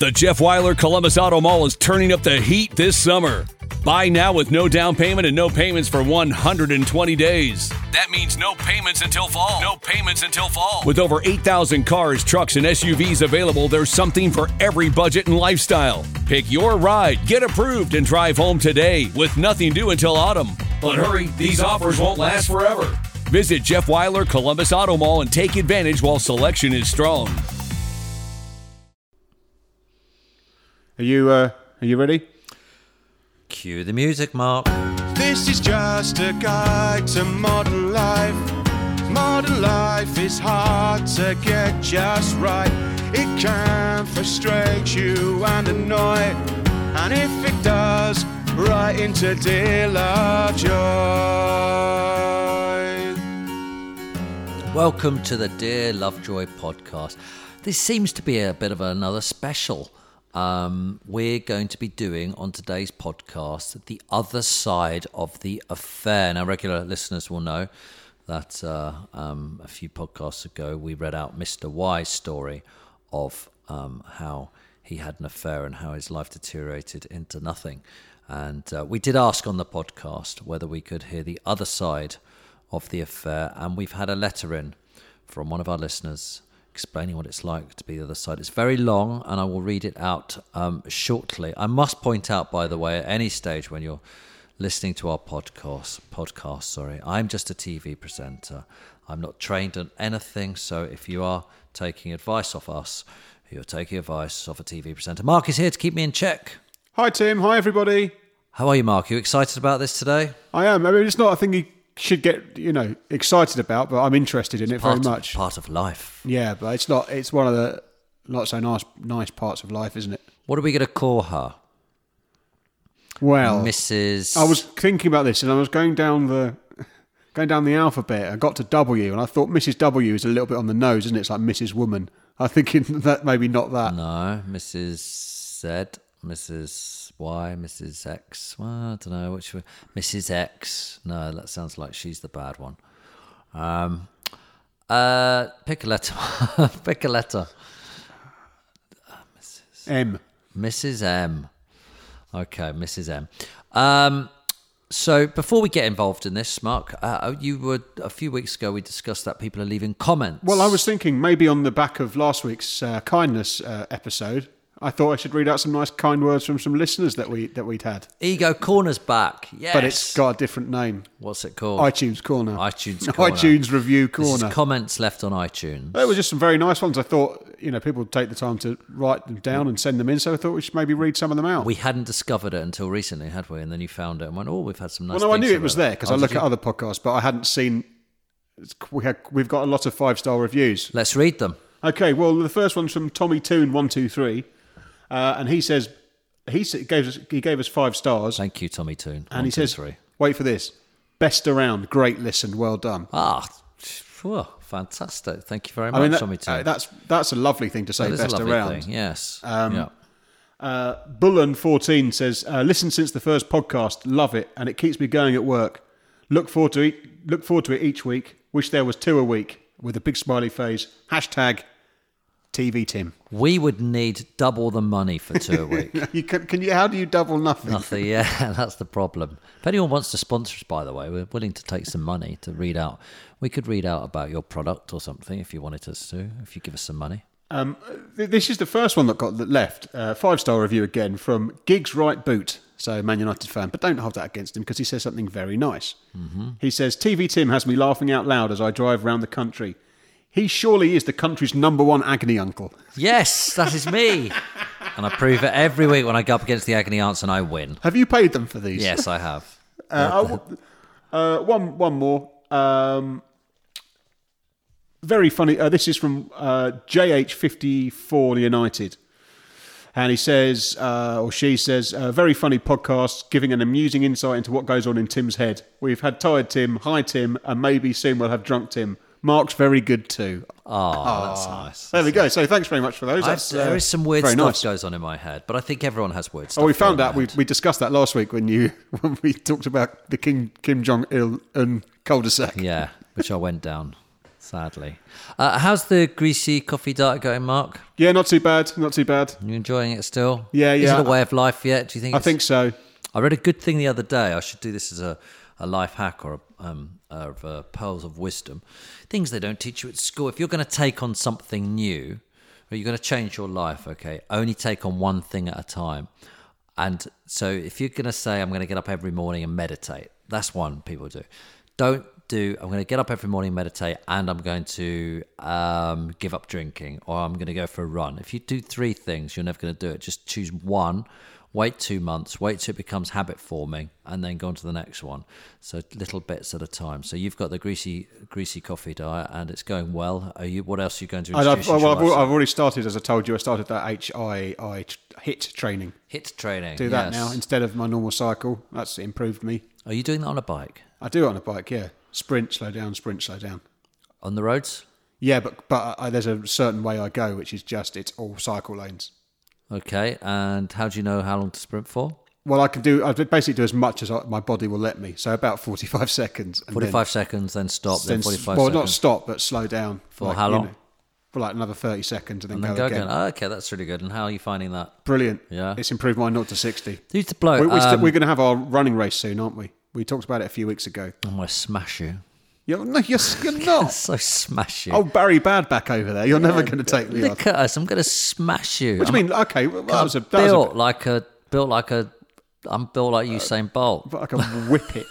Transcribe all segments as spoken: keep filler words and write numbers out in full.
The Jeff Weiler Columbus Auto Mall is turning up the heat this summer. Buy now with no down payment and no payments for one hundred twenty days. That means no payments until fall. No payments until fall. With over eight thousand cars, trucks, and S U Vs available, there's something for every budget and lifestyle. Pick your ride, get approved, and drive home today with nothing due until autumn. But hurry, these offers won't last forever. Visit Jeff Weiler Columbus Auto Mall and take advantage while selection is strong. Are you, uh, are you ready? Cue the music, Mark. This is just a guide to modern life. Modern life is hard to get just right. It can frustrate you and annoy. And if it does, right into Dear Lovejoy. Welcome to the Dear Lovejoy podcast. This seems to be a bit of another special. Um, we're going to be doing on today's podcast the other side of the affair. Now, regular listeners will know that uh, um, a few podcasts ago we read out Mister Y's story of um, how he had an affair and how his life deteriorated into nothing. And uh, we did ask on the podcast whether we could hear the other side of the affair, and we've had a letter in from one of our listeners explaining what it's like to be the other side. It's very long, and I will read it out um, shortly. I must point out, by the way, at any stage when you're listening to our podcast, podcast, sorry, I'm just a T V presenter. I'm not trained on anything, so if you are taking advice off us, you're taking advice off a T V presenter. Mark is here to keep me in check. Hi, Tim. Hi, everybody. How are you, Mark? Are you excited about this today? I am. I mean, it's not a thing you should get, you know, excited about, but I'm interested in it very Part of- much. Part of life. Yeah, but it's not. It's one of the not so nice, nice parts of life, isn't it? What are we going to call her? Well, Missus I was thinking about this, and I was going down the going down the alphabet. I got to W, and I thought Missus W is a little bit on the nose, isn't it? It's like Missus Woman. I'm thinking that maybe not that. No, Missus Z, Missus Y, Missus X. Well, I don't know which one. Missus X. No, that sounds like she's the bad one. Um, uh, pick a letter. Pick a letter. Uh, Missus M. Missus M. Okay, Missus M. Um, so before we get involved in this, Mark, uh, you were a few weeks ago we discussed that people are leaving comments. Well, I was thinking maybe on the back of last week's uh, kindness uh, episode, I thought I should read out some nice kind words from some listeners that we that we'd had. Ego Corner's back. Yes, but it's got a different name. What's it called? iTunes Corner. iTunes Corner. iTunes Review Corner. This is comments left on iTunes. They were just some very nice ones. I thought, you know, people would take the time to write them down and send them in, so I thought we should maybe read some of them out. We hadn't discovered it until recently, had we? And then you found it and went, oh, we've had some nice Well, no, I things knew it was about there because Oh, I look did at you? other podcasts, but I hadn't seen. We had, we've got a lot of five-star reviews. Let's read them. Okay, well, the first one's from Tommy Toon one two three, uh, and he says he s- gave us he gave us five stars, Thank you, Tommy Toon. and One, he two, says, three. "Wait for this, best around, great listen, well done." Ah, phew, fantastic. Thank you very much, I mean, that- Tommy Toon. uh, that's that's a lovely thing to say. That is a Best lovely around. thing, yes. Um, yeah. Uh, Bullen fourteen says, uh, "Listen since the first podcast, love it, and it keeps me going at work. Look forward to it. Look forward to it each week. Wish there was two a week." With a big smiley face. Hashtag T V Tim. We would need double the money for two a week. You can, can you? How do you double nothing? Nothing, yeah, that's the problem. If anyone wants to sponsor us, by the way, we're willing to take some money to read out. We could read out about your product or something if you wanted us to, if you give us some money. Um, th- this is the first one that got that left. Uh, five star review again from Giggs Right Boot. So Man United fan, but don't hold that against him because he says something very nice. Mm-hmm. He says, T V Tim has me laughing out loud as I drive around the country. He surely is the country's number one agony uncle. Yes, that is me. And I prove it every week when I go up against the agony aunts and I win. Have you paid them for these? Yes, I have. uh, I w- uh, one, one more. Um, very funny. Uh, this is from uh, J H fifty-four United. And he says, uh, or she says, uh, very funny podcast, giving an amusing insight into what goes on in Tim's head. We've had tired Tim, hi Tim, and maybe soon we'll have drunk Tim. Mark's very good too. Oh, that's nice. There we go. So thanks very much for those. I've, That's, there uh, is some weird very stuff nice. goes on in my head, but I think everyone has weird stuff. Oh, we found going out. on We in their we discussed that last week when you when we talked about the Kim Kim Jong Il Un cul-de-sac. head. Yeah, which I went down Sadly. Uh, how's the greasy coffee diet going, Mark? Yeah, not too bad. Not too bad. You enjoying it still? Yeah, Is yeah. it a way of life yet? Do you think? I it's- think so. I read a good thing the other day. I should do this as a, a life hack or a, um, of uh, pearls of wisdom. Things they don't teach you at school. If you're going to take on something new, or you're going to change your life, okay, only take on one thing at a time. And so if you're going to say, I'm going to get up every morning and meditate, that's one people do. Don't do, I'm going to get up every morning and meditate, and I'm going to um, give up drinking, or I'm going to go for a run. If you do three things, you're never going to do it. Just choose one. Wait two months, wait till it becomes habit forming, and then go on to the next one. So little bits at a time. So you've got the greasy greasy coffee diet, and it's going well. Are you? What else are you going to And introduce? I've, well, I've, into your al- I've already started, as I told you, I started that H I I HIIT training. HIIT training? Do that yes. now instead of my normal cycle. That's improved me. Are you doing that on a bike? I do it on a bike, yeah. Sprint, slow down, sprint, slow down. On the roads? Yeah, but but I, there's a certain way I go, which is just, it's all cycle lanes. Okay, and how do you know how long to sprint for? Well, I can do, I basically do as much as I, my body will let me. So about forty-five seconds. And forty-five seconds, then stop, then, then, forty-five well, seconds. not stop, but slow down. For Like, how you long? know, for like another thirty seconds and then, and then go, go again. again. Oh, okay, that's really good. And how are you finding that? Brilliant. Yeah. It's improved my zero to sixty. Who's the bloke? We, we st- um, we're going to have our running race soon, aren't we? We talked about it a few weeks ago. I'm going to smash you. You're, no, you're, you're not. So smash you. Oh, Barry Bad back over there. You're never going to take me on. Look at us. I'm going to smash you. What do you I'm mean? Okay, well, that was a, that was built a like a built like a. I'm built like Usain Bolt. like a whippet,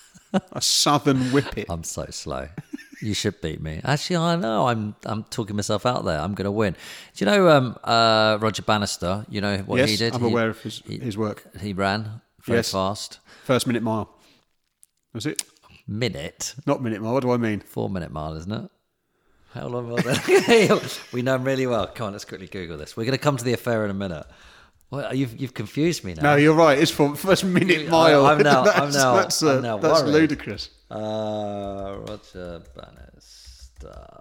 a southern whippet. I'm so slow. You should beat me. Actually, I know. I'm I'm talking myself out there. I'm going to win. Do you know um, uh, Roger Bannister? You know what Yes, he did? I'm He- aware of his he, his work. He ran very Yes. fast. First minute mile. Was it? Minute. Not minute mile. What do I mean? Four minute mile, isn't it? How long was that? We know him really well. Come on, let's quickly Google this. We're going to come to the affair in a minute. Well, you've you've confused me now. No, you're right. It's for first minute You- mile. I'm now- I'm that's, now- That's, uh, I'm now that's worried. ludicrous. Uh, Roger Bannister.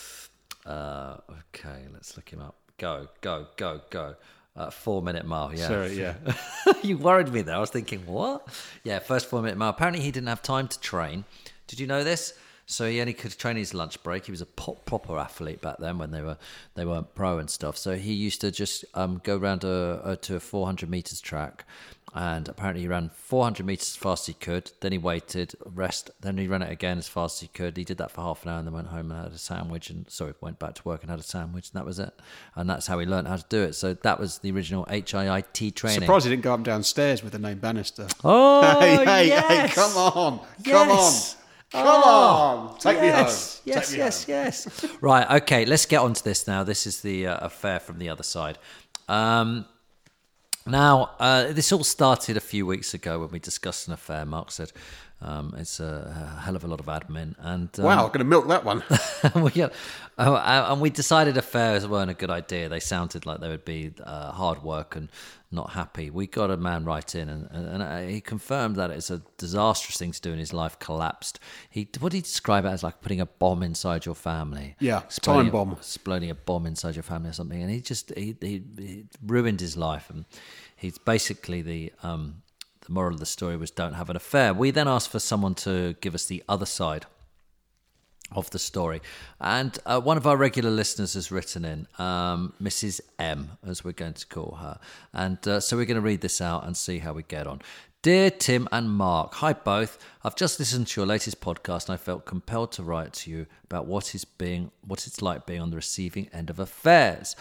Uh, okay, let's look him up. Go, go, go, go. Uh, four minute mile, yeah. Sorry, yeah. You worried me there. I was thinking, what? Yeah, first four minute mile. Apparently, he didn't have time to train. Did you know this? So he only could train his lunch break. He was a pop, proper athlete back then when they were they weren't pro and stuff. So he used to just um, go round a, a, to a four hundred meters track, and apparently he ran four hundred meters as fast as he could. Then he waited, rest. Then he ran it again as fast as he could. He did that for half an hour and then went home and had a sandwich. And sorry, went back to work and had a sandwich, and that was it. And that's how he learned how to do it. So that was the original H I I T training. Surprised he didn't go up and downstairs with the name Bannister. Oh, hey, hey, yes. hey, come on. Come Yes. on. Come on. Take yes, me home. Yes, Take me yes, home. yes. Right, okay, let's get on to this now. This is the uh, affair from the other side. Um, now, uh, this all started a few weeks ago when we discussed an affair. Mark said um, it's a, a hell of a lot of admin. And um, Wow, I'm going to milk that one. we, uh, oh, uh, and we decided affairs weren't a good idea. They sounded like they would be uh, hard work and not happy. We got a man right in, and, and, and uh, he confirmed that it's a disastrous thing to do, and his life collapsed. He, what did he describe it as? Like putting a bomb inside your family. Yeah, Exploding time bomb. A, exploding a bomb inside your family or something. And he just he, he, he ruined his life. And he's basically the um, the moral of the story was don't have an affair. We then asked for someone to give us the other side of the story, and uh, one of our regular listeners has written in, um, Missus M, as we're going to call her, and uh, so we're going to read this out and see how we get on. Dear Tim and Mark, hi both. I've just listened to your latest podcast and I felt compelled to write to you about what is being, what it's like being on the receiving end of affairs.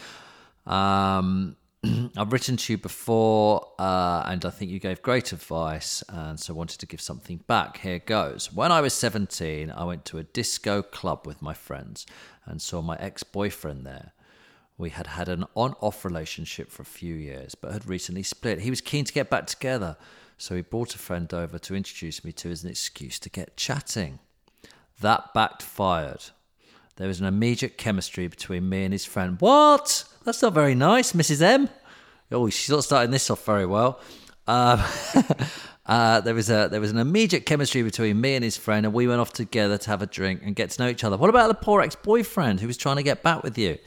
Um, I've written to you before, uh, and I think you gave great advice, and so wanted to give something back. Here goes. When I was seventeen, I went to a disco club with my friends and saw my ex-boyfriend there. We had had an on-off relationship for a few years, but had recently split. He was keen to get back together, so he brought a friend over to introduce me to as an excuse to get chatting. That backfired. There was an immediate chemistry between me and his friend. What? That's not very nice, Missus M. Oh, she's not starting this off very well. Um, uh, there was a there was an immediate chemistry between me and his friend, and we went off together to have a drink and get to know each other. What about the poor ex-boyfriend who was trying to get back with you?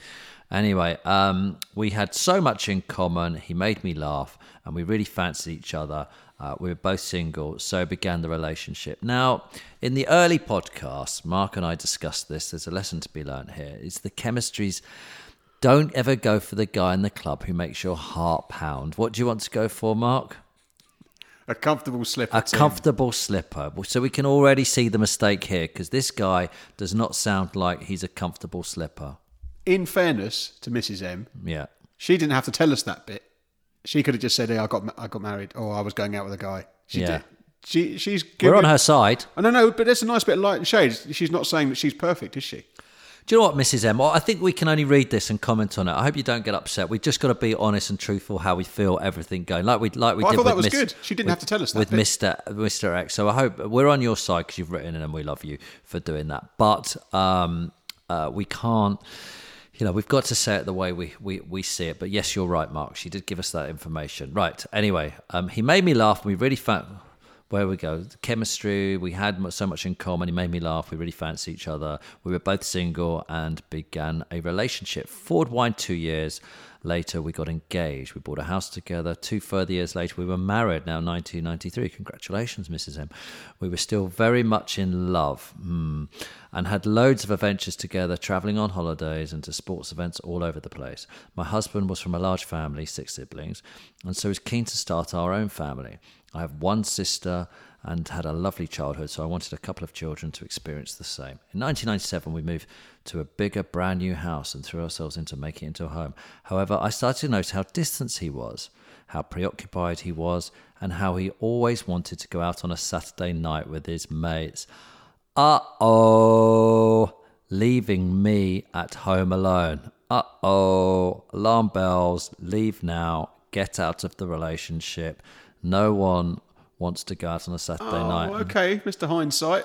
Anyway, um, we had so much in common. He made me laugh, and we really fancied each other. Uh, we were both single, so began the relationship. Now, in the early podcasts, Mark and I discussed this. There's a lesson to be learned here. It's the chemistries. Don't ever go for the guy in the club who makes your heart pound. What do you want to go for, Mark? A comfortable slipper. A Tim. comfortable slipper. So we can already see the mistake here, because this guy does not sound like he's a comfortable slipper. In fairness to Missus M, Yeah. she didn't have to tell us that bit. She could have just said, "Hey, I got I got married," or "I was going out with a guy." She Yeah. did. She she's. We're on given- her side. I don't know, but there's a nice bit of light and shade. She's not saying that she's perfect, is she? Do you know what, Missus M? Well, I think we can only read this and comment on it. I hope you don't get upset. We've just got to be honest and truthful how we feel everything going. Like we like we Oh, I did thought with that was Miss- good. She didn't with- have to tell us that with bit. Mister Mister X. So I hope we're on your side because you've written in and we love you for doing that. But um, uh, we can't. You know, we've got to say it the way we, we, we see it. But yes, you're right, Mark. She did give us that information. Right. Anyway, um, he made me laugh. We really found... Where we go, the chemistry, we had so much in common. He made me laugh. We really fancied each other. We were both single and began a relationship. Forward wind two years later, we got engaged. We bought a house together. Two further years later, we were married. Now, nineteen ninety-three. Congratulations, Missus M. We were still very much in love mm, and had loads of adventures together, traveling on holidays and to sports events all over the place. My husband was from a large family, six siblings, and so was keen to start our own family. I have one sister and had a lovely childhood, so I wanted a couple of children to experience the same. In nineteen ninety-seven, we moved to a bigger, brand new house and threw ourselves into making it into a home. However, I started to notice how distant he was, how preoccupied he was, and how he always wanted to go out on a Saturday night with his mates. Uh-oh, leaving me at home alone. Uh-oh, alarm bells, leave now, get out of the relationship. No one wants to go out on a Saturday Oh, night. okay, Mister Hindsight.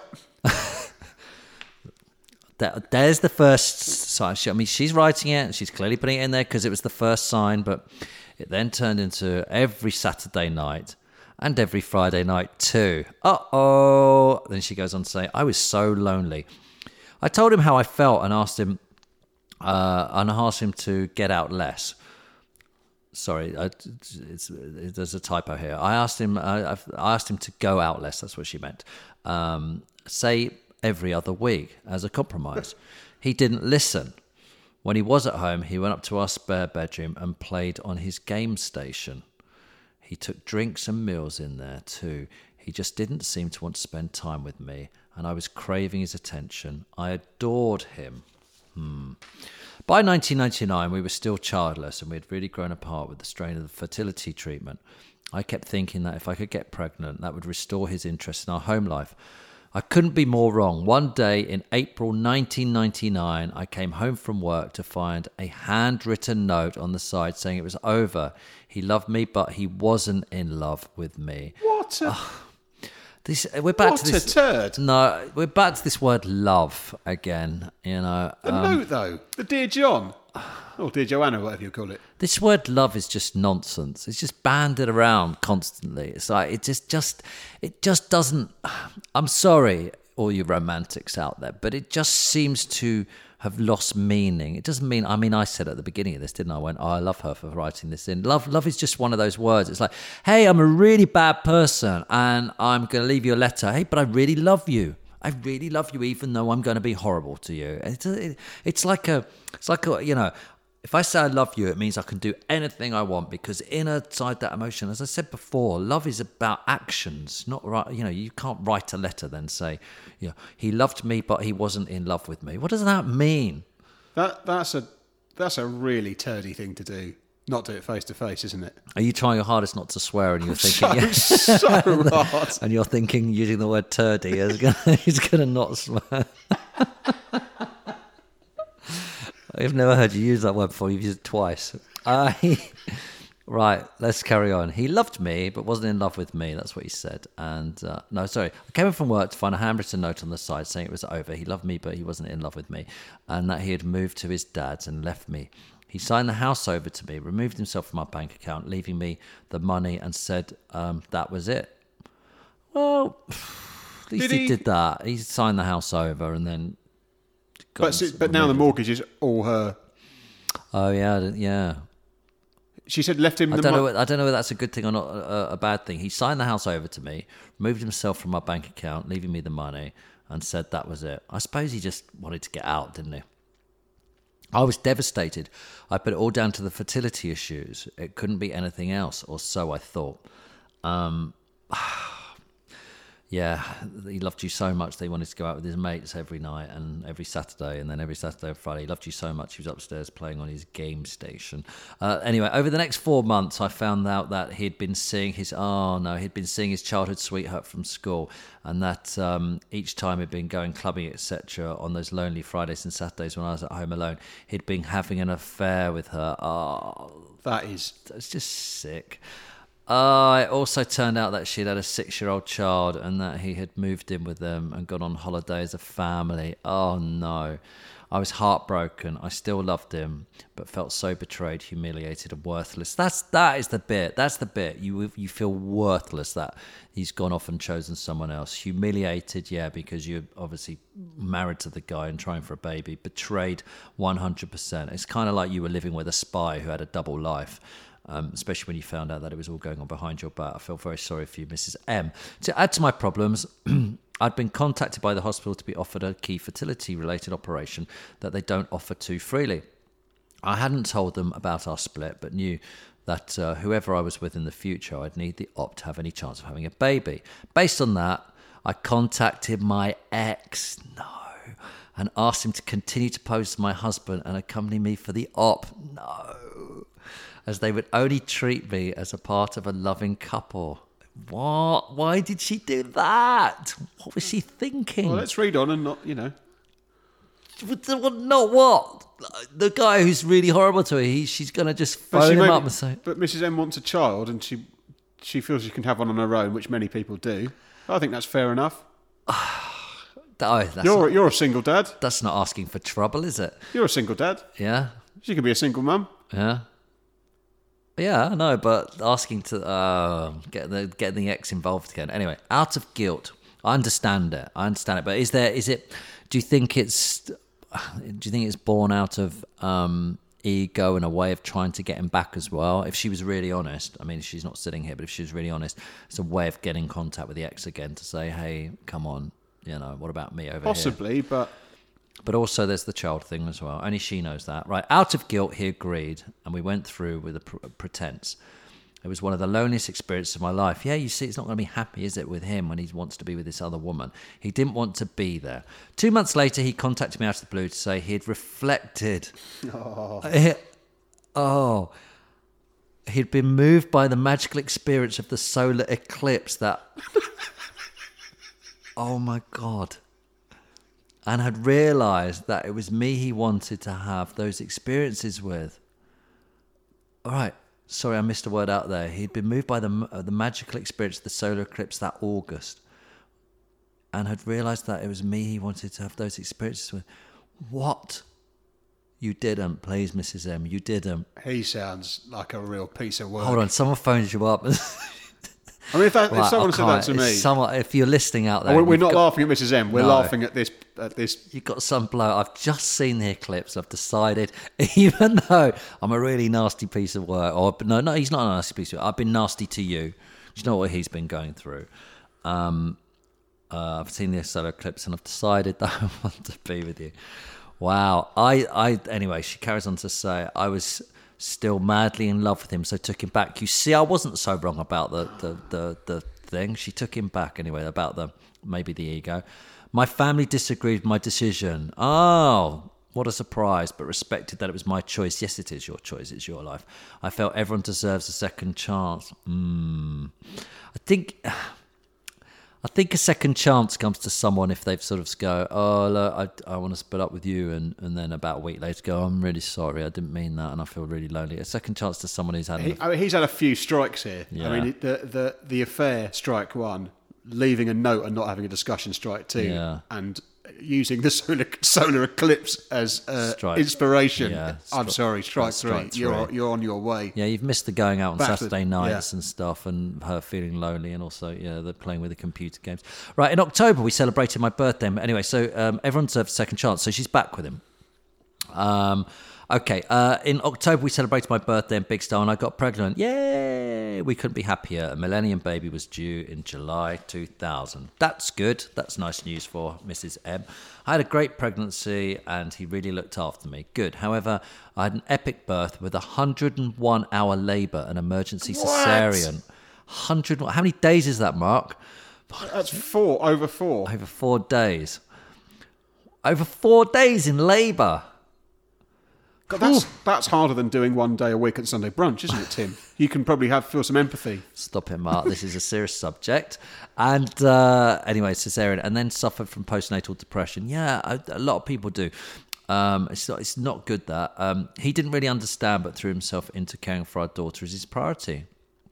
That, there's the first sign. She, I mean, she's writing it, and she's clearly putting it in there because it was the first sign, but it then turned into every Saturday night and every Friday night too. Uh-oh. Then she goes on to say, I was so lonely. I told him how I felt and asked him, uh, and asked him to get out less. Sorry, I, it's, it's, there's a typo here. I asked him. I, I asked him to go out less. That's what she meant. Um, say every other week as a compromise. He didn't listen. When he was at home, he went up to our spare bedroom and played on his game station. He took drinks and meals in there too. He just didn't seem to want to spend time with me, and I was craving his attention. I adored him. Hmm. By nineteen ninety-nine, we were still childless and we had really grown apart with the strain of the fertility treatment. I kept thinking that if I could get pregnant, that would restore his interest in our home life. I couldn't be more wrong. One day in April nineteen ninety-nine, I came home from work to find a handwritten note on the side saying it was over. He loved me, but he wasn't in love with me. What a, This, we're back what to this. a turd. No, we're back to this word love again. You know, The um, note, though. The Dear John. Or Dear Joanna, whatever you call it. this word love is just nonsense. It's just banded around constantly. It's like it just, just, it just doesn't. I'm sorry, all you romantics out there, but it just seems to have lost meaning. It doesn't mean. I mean, I said at the beginning of this, didn't I? I went, "Oh, I love her for writing this in." Love, love is just one of those words. It's like, "Hey, I'm a really bad person, and I'm going to leave you a letter. Hey, but I really love you. I really love you, even though I'm going to be horrible to you." It's, it, it's like a, it's like a, you know. If I say I love you, it means I can do anything I want, because inside that emotion, as I said before, love is about actions, not right. You know, you can't write a letter then say, you know, he loved me, but he wasn't in love with me. What does that mean? That That's a that's a really turdy thing to do. Not do it face to face, isn't it? Are you trying your hardest not to swear, and you're So, thinking, so hard. and you're thinking using the word turdy is gonna, he's going to not swear? I've never heard you use that word before. You've used it twice. Uh, he, right, let's carry on. He loved me, but wasn't in love with me. That's what he said. And uh, no, sorry. I came in from work to find a handwritten note on the side saying it was over. He loved me, but he wasn't in love with me, and that he had moved to his dad's and left me. He signed the house over to me, removed himself from my bank account, leaving me the money, and said um, that was it. Well, at least Did he, he- did that. He signed the house over and then... got But, him- but now the removed it. mortgage is all her. Oh yeah, I didn't- yeah. She said left him I the don't mo- know. Whether, I don't know whether that's a good thing or not. A, a bad thing. He signed the house over to me, removed himself from my bank account, leaving me the money, and said that was it. I suppose he just wanted to get out, didn't he? I was devastated. I put it all down to the fertility issues. It couldn't be anything else, or so I thought. Um, yeah, he loved you so much that he wanted to go out with his mates every night and every Saturday, and then every Saturday and Friday. He loved you so much he was upstairs playing on his game station. Uh, anyway, over the next four months, I found out that he'd been seeing his oh no, he'd been seeing his childhood sweetheart from school, and that um, each time he'd been going clubbing, et cetera, on those lonely Fridays and Saturdays when I was at home alone, he'd been having an affair with her. Oh, That is... it's just sick. Uh, it also turned out that she'd had a six-year-old child and that he had moved in with them and gone on holiday as a family. Oh, no. I was heartbroken. I still loved him, but felt so betrayed, humiliated, and worthless. That's, that is the bit. That's the bit. You you feel worthless that he's gone off and chosen someone else. Humiliated, yeah, because you're obviously married to the guy and trying for a baby. Betrayed one hundred percent. It's kind of like you were living with a spy who had a double life. Um, especially when you found out that it was all going on behind your back. I feel very sorry for you, Missus M. To add to my problems, I'd been contacted by the hospital to be offered a key fertility-related operation that they don't offer too freely. I hadn't told them about our split, but knew that uh, whoever I was with in the future, I'd need the op to have any chance of having a baby. Based on that, I contacted my ex, no, and asked him to continue to pose as my husband and accompany me for the op, no, as they would only treat me as a part of a loving couple. What? Why did she do that? What was she thinking? Well, let's read on and not, you know... Not what? The guy who's really horrible to her, he, she's going to just But phone she him may- up and say... But Missus M wants a child, and she she feels she can have one on her own, which many people do. I think that's fair enough. Oh, that's, You're not, you're a single dad. that's not asking for trouble, is it? You're a single dad. Yeah? She can be a single mum. Yeah? Yeah, I know, but asking to uh, get the getting the ex involved again. Anyway, out of guilt, I understand it. I understand it, but is there? Is it? Do you think it's? Do you think it's born out of um, ego and a way of trying to get him back as well? If she was really honest, I mean, she's not sitting here, but if she was really honest, it's a way of getting in contact with the ex again to say, "Hey, come on, you know, what about me over here?" Possibly, but But also there's the child thing as well. Only she knows that. Right, out of guilt, he agreed, and we went through with a pr- pretense. It was one of the loneliest experiences of my life. Yeah, you see, it's not going to be happy, is it, with him when he wants to be with this other woman? He didn't want to be there. Two months later, he contacted me out of the blue to say he had reflected. Oh. oh. He'd been moved by the magical experience of the solar eclipse that... oh, my God. And had realised that it was me he wanted to have those experiences with. All right. Sorry, I missed a word out there. He'd been moved by the uh, the magical experience of the solar eclipse that August, and had realised that it was me he wanted to have those experiences with. What? You didn't, please, Missus M. You didn't. he sounds like a real piece of work. Hold on, someone phones you up. I mean, if, that, Right, if someone I said that can't. to If me, someone, if you're listening out there, Oh, we're you've not got- laughing at Missus M. We're No. laughing at this. At this. You've got some bloke. I've just seen the eclipse. I've decided, even though I'm a really nasty piece of work, or no, no, he's not a nasty piece of work. I've been nasty to you. Do you know what he's been going through? Um, uh, I've seen the solar eclipse, and I've decided that I want to be with you. Wow. I, I. Anyway, she carries on to say, I was still madly in love with him, so took him back. You see, I wasn't so wrong about the the the, the thing. She took him back anyway. About the maybe the ego. My family disagreed with my decision. Oh, what a surprise, but respected that it was my choice. Yes, it is your choice. It's your life. I felt everyone deserves a second chance. Mm. I think I think a second chance comes to someone if they've sort of go, oh, look, I, I want to split up with you, and, and then about a week later go, I'm really sorry, I didn't mean that, and I feel really lonely. A second chance to someone who's had... He, an, I mean, he's had a few strikes here. Yeah. I mean, the the the affair, strike one, leaving a note and not having a discussion, strike two, Yeah. and using the solar, solar eclipse as uh, Strike. inspiration. Yeah, I'm stri- sorry, strike, strike three. You're three. you're on your way. Yeah, you've missed the going out on Back to- Saturday nights yeah. and stuff, and her feeling lonely, and also, yeah, they're playing with the computer games. Right, in October, we celebrated my birthday. Anyway, so um, everyone deserves a second chance, so she's back with him. Um, Okay, uh, in October we celebrated my birthday in big style and I got pregnant. Yay! We couldn't be happier. A Millennium baby was due in July two thousand. That's good. That's nice news for Missus M. I had a great pregnancy and he really looked after me. Good. However, I had an epic birth with a one hundred one hour labour and emergency cesarean. one hundred. How many days is that, Mark? That's four, over four. Over four days. Over four days in labour. God, that's that's harder than doing one day a week at Sunday brunch, isn't it, Tim? You can probably have feel some empathy. Stop it, Mark. This is a serious subject. And uh, anyway, cesarean, and then suffered from postnatal depression. Yeah, a, a lot of people do. Um, it's not, it's not good that. Um, he didn't really understand, but threw himself into caring for our daughter as his priority.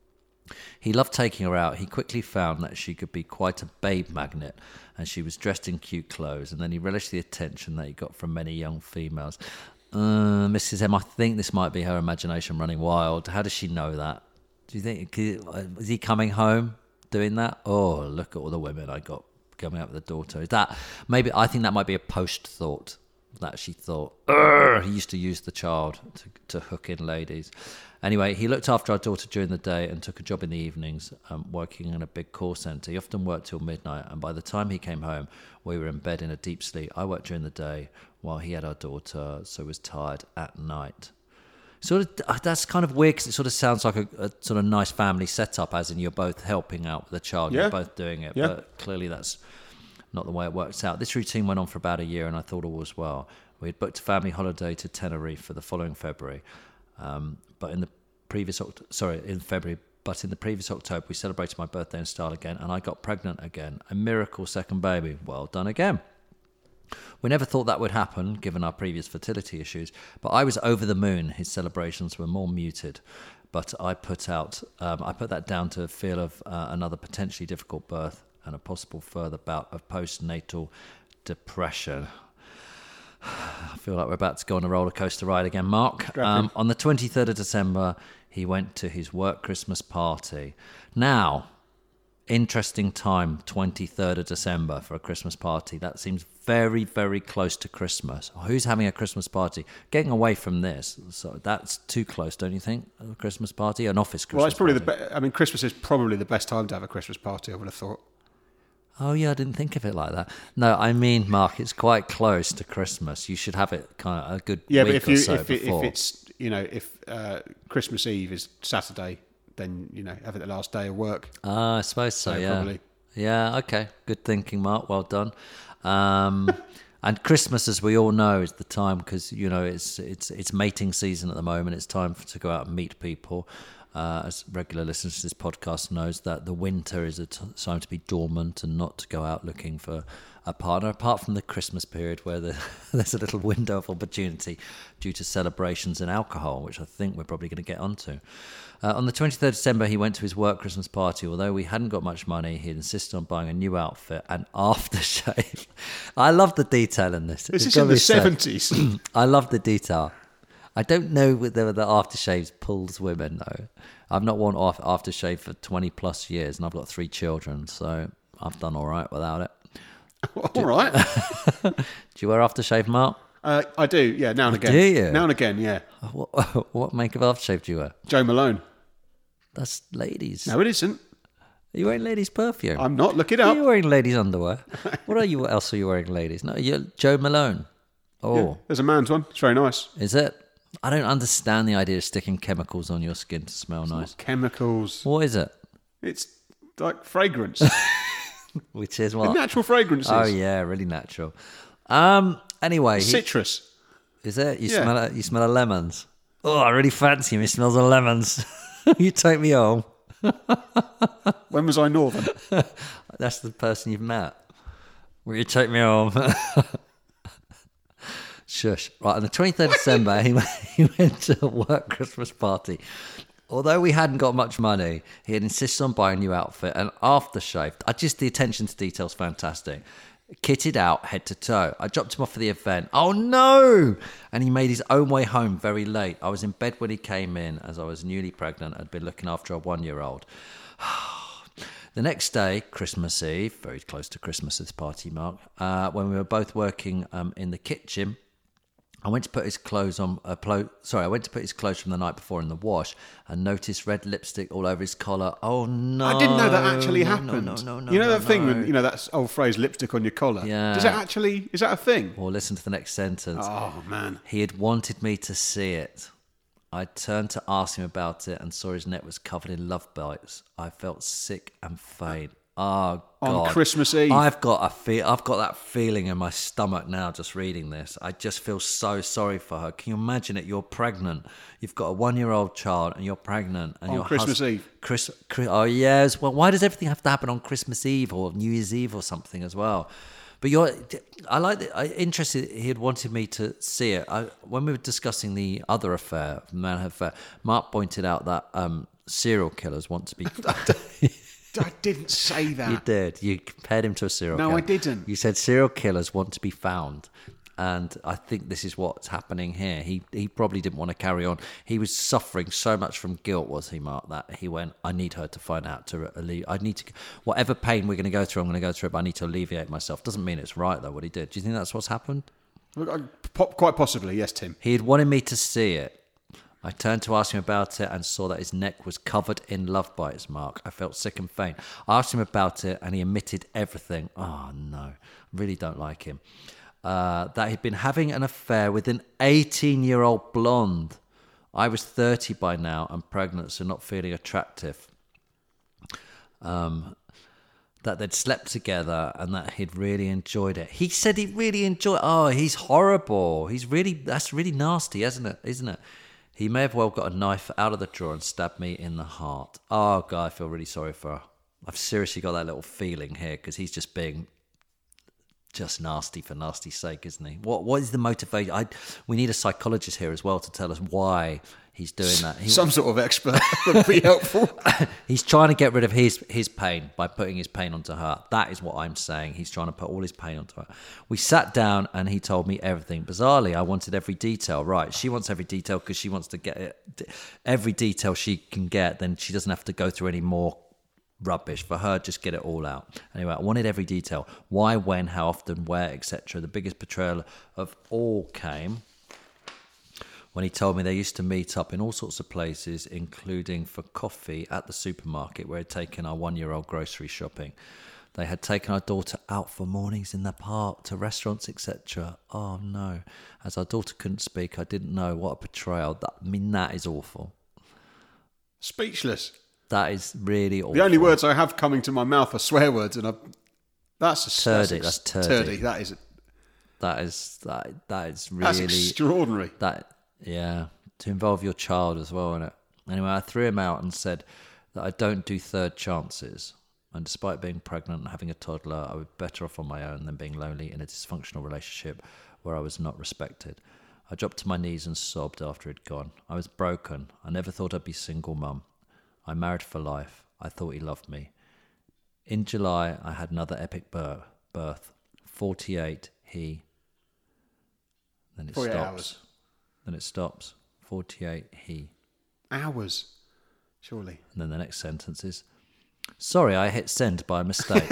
He loved taking her out. He quickly found that she could be quite a babe magnet, and she was dressed in cute clothes, and then he relished the attention that he got from many young females. Uh, Missus M, I think this might be her imagination running wild. How does she know that? Do you think, is he coming home doing that? Oh, look at all the women I got coming out with a daughter. Is that, maybe, I think that might be a post thought, that she thought, he used to use the child to, to hook in ladies. Anyway, he looked after our daughter during the day and took a job in the evenings, um, working in a big call centre. He often worked till midnight, and by the time he came home, we were in bed in a deep sleep. I worked during the day while he had our daughter, so was tired at night. Sort of, that's kind of weird because it sort of sounds like a, a sort of nice family setup, as in you're both helping out with the child, yeah. you're both doing it, yeah. but clearly that's not the way it works out. This routine went on for about a year, and I thought all was well. We had booked a family holiday to Tenerife for the following February, um, but in the previous sorry in February, but in the previous October we celebrated my birthday in style again, and I got pregnant again. A miracle second baby. Well done again. We never thought that would happen, given our previous fertility issues, but I was over the moon. His celebrations were more muted, but I put out um, I put that down to a feel of uh, another potentially difficult birth and a possible further bout of postnatal depression. I feel like we're about to go on a roller coaster ride again, Mark. Um, on the twenty-third of December, he went to his work Christmas party. Now, interesting time, twenty-third of December for a Christmas party. That seems very, very close to Christmas. Who's having a Christmas party? Getting away from this, so that's too close, don't you think? A Christmas party, an office Christmas. Well, it's probably party. the. Be- I mean, Christmas is probably the best time to have a Christmas party. I would have thought. Oh, yeah, I didn't think of it like that. No, I mean, Mark, it's quite close to Christmas. You should have it kind of a good yeah, week but if or you so if, it, before. if it's you know if uh, Christmas Eve is Saturday, then you know have it the last day of work. Ah, I suppose so, So yeah. probably. Yeah, okay. Good thinking, Mark. Well done. Um, and Christmas, as we all know, is the time because, you know, it's it's it's mating season at the moment. It's time for, to go out and meet people. Uh, as regular listeners to this podcast knows that the winter is a t- time to be dormant and not to go out looking for a partner, apart from the Christmas period where the, there's a little window of opportunity due to celebrations and alcohol, which I think we're probably going to get onto. Uh, on the twenty-third of December, he went to his work Christmas party. Although we hadn't got much money, he insisted on buying a new outfit and aftershave. I love the detail in this. This It's is in gotta the be said. seventies. I love the detail. I don't know whether the aftershave pulls women, though. I've not worn off aftershave for twenty plus years, and I've got three children, so I've done all right without it. All right. Do you wear aftershave, Mark? Uh, I do, yeah, now and again. Do you? Now and again, yeah. What, what make of aftershave do you wear? Joe Malone. That's ladies. No, it isn't. Are you wearing ladies' perfume? I'm not. Look it Are up. you wearing ladies' underwear? What are you? What else are you wearing, ladies? No, you're Joe Malone. Oh, Yeah, there's a man's one. It's very nice. is it? I don't understand the idea of sticking chemicals on your skin to smell nice. Chemicals. What is it? It's like fragrance. Which is what? Natural fragrances. Oh yeah, really natural. Um. Anyway, he- Citrus. is it? You Yeah. smell it? You smell of lemons. Oh, I really fancy him. He smells of lemons. You take me home. When was I northern? That's the person you've met. Will you take me home? Shush. Right, on the twenty-third of December, he went, he went to a work Christmas party. Although we hadn't got much money, he had insisted on buying a new outfit and aftershave. I just, the attention to detail is fantastic. Kitted out head to toe. I dropped him off for the event. Oh no! And he made his own way home very late. I was in bed when he came in, as I was newly pregnant. I'd been looking after a one-year-old. The next day, Christmas Eve, very close to Christmas, this party, Mark, uh, when we were both working um, in the kitchen, I went to put his clothes on. Uh, plo- sorry, I went to put his clothes from the night before in the wash and noticed red lipstick all over his collar. Oh no! I didn't know that actually no, happened. No, no, no, no. You know no, that thing no. when you know that old phrase, lipstick on your collar. Yeah. Does it actually? Is that a thing? Or listen to the next sentence. Oh man. He had wanted me to see it. I turned to ask him about it and saw his neck was covered in love bites. I felt sick and faint. Oh God! On Christmas Eve. I've got a feel. I've got that feeling in my stomach now just reading this. I just feel so sorry for her. Can you imagine it? You're pregnant. You've got a one-year-old child, and you're pregnant. And On your Christmas hus- Eve. Chris, Chris. Oh yes. Well, why does everything have to happen on Christmas Eve or New Year's Eve or something as well? But you're. I like. The, I interested. He had wanted me to see it. I, when we were discussing the other affair, Manor Affair, Mark pointed out that um, serial killers want to be. I didn't say that. You did. You compared him to a serial No, killer. I didn't. You said serial killers want to be found. And I think this is what's happening here. He he probably didn't want to carry on. He was suffering so much from guilt, was he, Mark, that he went, I need her to find out, to alleviate. I need to, whatever pain we're going to go through, I'm going to go through it, but I need to alleviate myself. Doesn't mean it's right, though, what he did. Do you think that's what's happened? Quite possibly, yes, Tim. He had wanted me to see it. I turned to ask him about it and saw that his neck was covered in love bites, Mark. I felt sick and faint. I asked him about it and he admitted everything. Oh, no. I really don't like him. Uh, that he'd been having an affair with an eighteen-year-old blonde. I was thirty by now and pregnant, so not feeling attractive. Um, that they'd slept together and that he'd really enjoyed it. He said he really enjoyed it. Oh, he's horrible. He's really, that's really nasty, isn't it? Isn't it? He may have well got a knife out of the drawer and stabbed me in the heart. Oh, God, I feel really sorry for her. I've seriously got that little feeling here because he's just being just nasty for nasty's sake, isn't he? What What is the motivation? I, we need a psychologist here as well to tell us why he's doing that. He, Some sort of expert would be helpful. He's trying to get rid of his his pain by putting his pain onto her. That is what I'm saying. He's trying to put all his pain onto her. We sat down and he told me everything. Bizarrely, I wanted every detail. Right, she wants every detail because she wants to get it, every detail she can get. Then she doesn't have to go through any more rubbish. For her, just get it all out. Anyway, I wanted every detail. Why, when, how often, where, et cetera. The biggest betrayal of all came when he told me they used to meet up in all sorts of places, including for coffee at the supermarket where he'd taken our one-year-old grocery shopping. They had taken our daughter out for mornings in the park, to restaurants, et cetera. Oh, no. As our daughter couldn't speak, I didn't know. What a betrayal. That, I mean, that is awful. Speechless. That is really awful. The only words I have coming to my mouth are swear words, and I, that's a Turdy, That's, that's a, turdy. turdy. That is. That is, that, that is really... That's extraordinary. That Yeah, to involve your child as well in it. Anyway, I threw him out and said that I don't do third chances. And despite being pregnant and having a toddler, I would be better off on my own than being lonely in a dysfunctional relationship where I was not respected. I dropped to my knees and sobbed after he'd gone. I was broken. I never thought I'd be single mum. I married for life. I thought he loved me. In July, I had another epic birth. forty-eight, he. Then it forty-eight stops. hours. Then it stops. forty-eight, he. Hours, surely. And then the next sentence is, sorry, I hit send by mistake.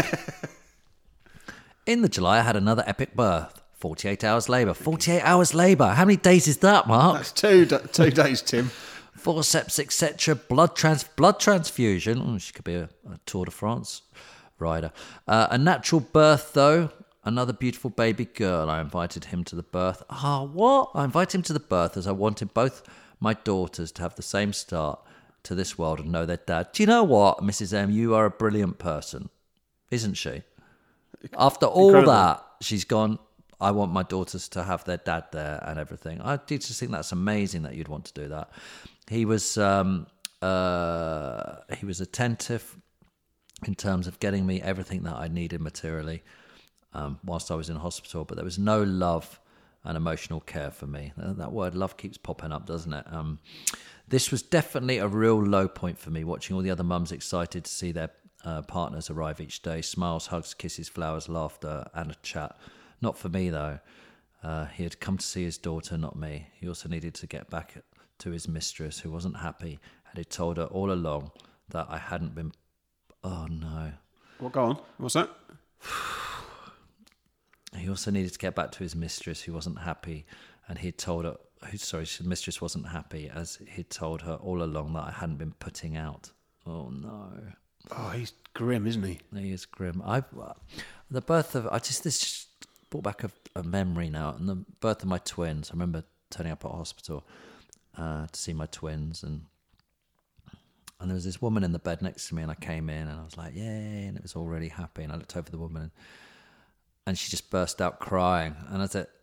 In the July, I had another epic birth. forty-eight hours labour. forty-eight hours labour. How many days is that, Mark? That's two two days, Tim. Forceps, et cetera. Blood trans blood transfusion. Oh, she could be a, a Tour de France rider. Uh, a natural birth, though. Another beautiful baby girl. I invited him to the birth. Ah, oh, what? I invited him to the birth as I wanted both my daughters to have the same start to this world and know their dad. Do you know what, Missus M? You are a brilliant person, isn't she? After all Incredible. that, she's gone, I want my daughters to have their dad there and everything. I do just think that's amazing that you'd want to do that. He was um, uh, he was attentive in terms of getting me everything that I needed materially um, whilst I was in hospital, but there was no love and emotional care for me. That word love keeps popping up, doesn't it? Um, this was definitely a real low point for me, watching all the other mums excited to see their uh, partners arrive each day. Smiles, hugs, kisses, flowers, laughter, and a chat. Not for me, though. Uh, he had come to see his daughter, not me. He also needed to get back to his mistress, who wasn't happy, and he told her all along that I hadn't been... Oh, no. What, go on. What's that? He also needed to get back to his mistress, who wasn't happy, and he'd told her, sorry, his mistress wasn't happy, as he'd told her all along that I hadn't been putting out. Oh no. Oh, he's grim, isn't he? He is grim. I, uh, the birth of, I just, this just brought back a, a memory now, and the birth of my twins. I remember turning up at hospital uh, to see my twins, and and there was this woman in the bed next to me, and I came in, and I was like, yay, and it was all really happy, and I looked over the woman, and, and she just burst out crying, and as it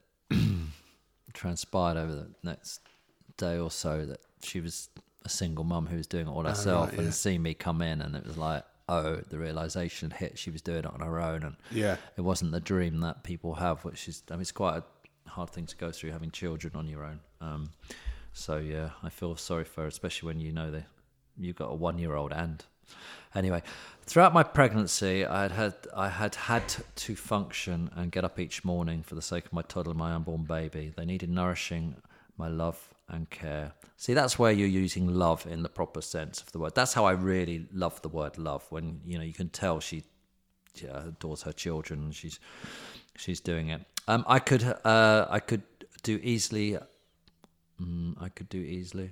transpired over the next day or so that she was a single mum who was doing it all herself, oh, right, yeah. and seeing me come in, and it was like, oh, the realization hit. She was doing it on her own, and yeah. it wasn't the dream that people have, which is, I mean, it's quite a hard thing to go through, having children on your own. Um, so yeah, I feel sorry for her, especially when you know that you've got a one-year-old. And anyway, throughout my pregnancy, I had had I had had to function and get up each morning for the sake of my toddler, my unborn baby. They needed nourishing, my love and care. See, that's where you're using love in the proper sense of the word. That's how I really love the word love. When, you know, you can tell she, she adores her children, and she's she's doing it. Um, I could uh, I could do easily. Um, I could do easily.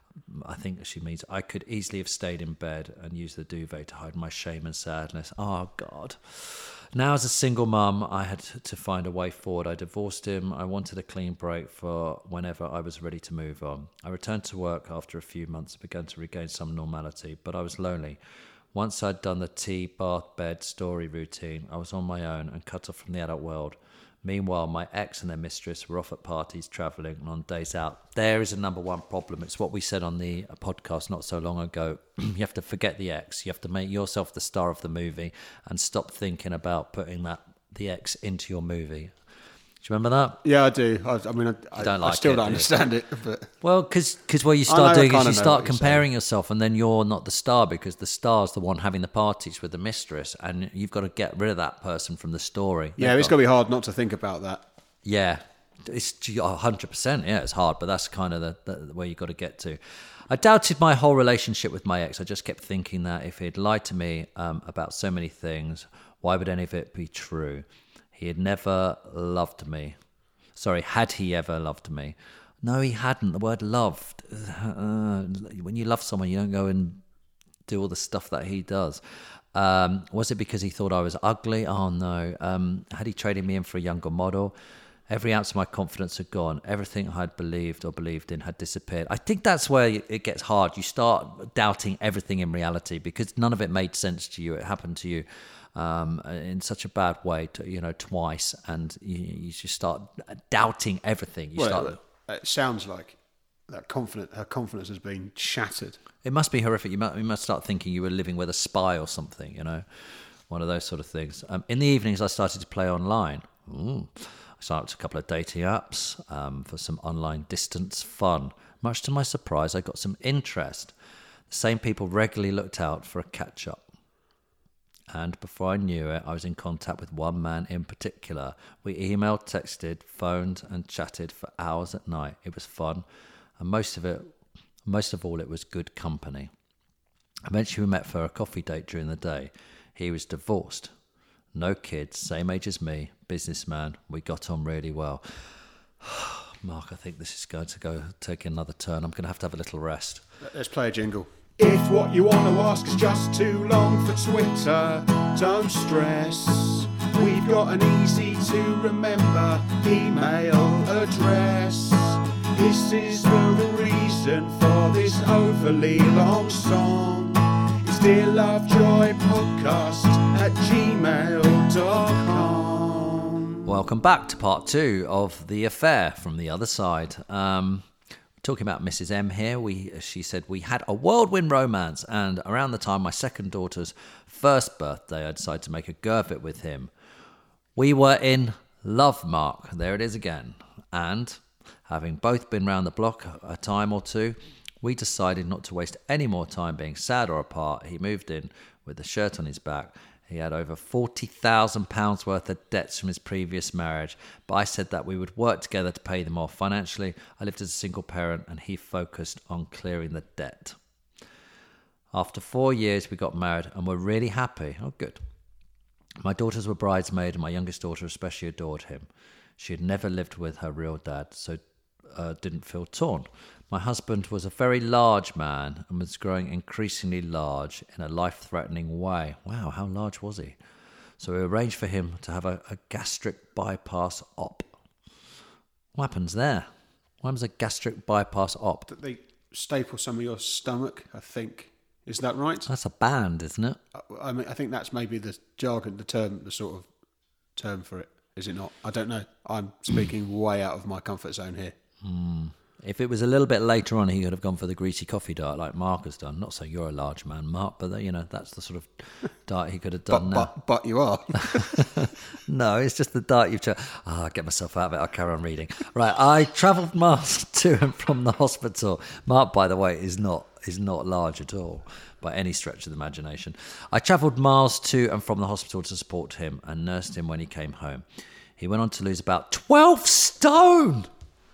I think she means I could easily have stayed in bed and used the duvet to hide my shame and sadness. Oh, God. Now, as a single mum, I had to find a way forward. I divorced him. I wanted a clean break for whenever I was ready to move on. I returned to work after a few months and began to regain some normality, but I was lonely. Once I'd done the tea, bath, bed, story routine, I was on my own and cut off from the adult world. Meanwhile, my ex and their mistress were off at parties, travelling, and on days out. There is a number one problem. It's what we said on the podcast not so long ago. You have to forget the ex. You have to make yourself the star of the movie and stop thinking about putting that the ex into your movie. Do you remember that? Yeah, I do. I, I mean, I, I, don't like I still it, don't do understand it. But well, because what you start doing is you start comparing saying. yourself, and then you're not the star, because the star's the one having the parties with the mistress, and you've got to get rid of that person from the story. Yeah, They've it's got to be hard not to think about that. Yeah, it's one hundred percent. Yeah, it's hard, but that's kind of the, the where you've got to get to. I doubted my whole relationship with my ex. I just kept thinking that if he'd lied to me um, about so many things, why would any of it be true? He had never loved me. Sorry, had he ever loved me? No, he hadn't. The word loved. Uh, when you love someone, you don't go and do all the stuff that he does. Um, was it because he thought I was ugly? Oh, no. Um, had he traded me in for a younger model? Every ounce of my confidence had gone. Everything I had believed or believed in had disappeared. I think that's where it gets hard. You start doubting everything in reality because none of it made sense to you. It happened to you um, in such a bad way, to, you know, twice, and you, you just start doubting everything. You well, start. It sounds like that confidence, her confidence has been shattered. It must be horrific. You must, you must start thinking you were living with a spy or something, you know, one of those sort of things. Um, in the evenings, I started to play online. Ooh. I signed up to a couple of dating apps um, for some online distance fun. Much to my surprise, I got some interest. The same people regularly looked out for a catch-up. And before I knew it, I was in contact with one man in particular. We emailed, texted, phoned, and chatted for hours at night. It was fun, and most of it, most of all, it was good company. Eventually, we met for a coffee date during the day. He was divorced. No kids, same age as me, businessman. We got on really well. Mark, I think this is going to go take another turn. I'm going to have to have a little rest. Let's play a jingle. If what you want to ask is just too long for Twitter, don't stress. We've got an easy to remember email address. This is the reason for this overly long song. It's Dear Lovejoy Podcast at gmail dot com. Welcome back to part two of The Affair from the Other Side. Um, talking about Missus M here, we she said, we had a whirlwind romance, and around the time my second daughter's first birthday, I decided to make a go of it with him. We were in love, Mark. There it is again. And having both been round the block a time or two, we decided not to waste any more time being sad or apart. He moved in with a shirt on his back. He had over forty thousand pounds worth of debts from his previous marriage, but I said that we would work together to pay them off. Financially, I lived as a single parent, and he focused on clearing the debt. After four years, we got married and were really happy. Oh, good. My daughters were bridesmaids, and my youngest daughter especially adored him. She had never lived with her real dad, so uh, didn't feel torn. My husband was a very large man and was growing increasingly large in a life-threatening way. Wow, how large was he? So we arranged for him to have a, a gastric bypass op. What happens there? What happens a gastric bypass op? That they staple some of your stomach, I think. Is that right? That's a band, isn't it? I, I mean, I think that's maybe the jargon, the term, the sort of term for it. Is it not? I don't know. I'm speaking way out of my comfort zone here. Hmm. If it was a little bit later on, he could have gone for the greasy coffee diet like Mark has done. Not so you're a large man, Mark, but you know that's the sort of diet he could have done but, now. But, but you are. No, it's just the diet you've chosen. Oh, I'll get myself out of it. I'll carry on reading. Right, I travelled miles to and from the hospital. Mark, by the way, is not is not large at all by any stretch of the imagination. I travelled miles to and from the hospital to support him and nursed him when he came home. He went on to lose about twelve stone.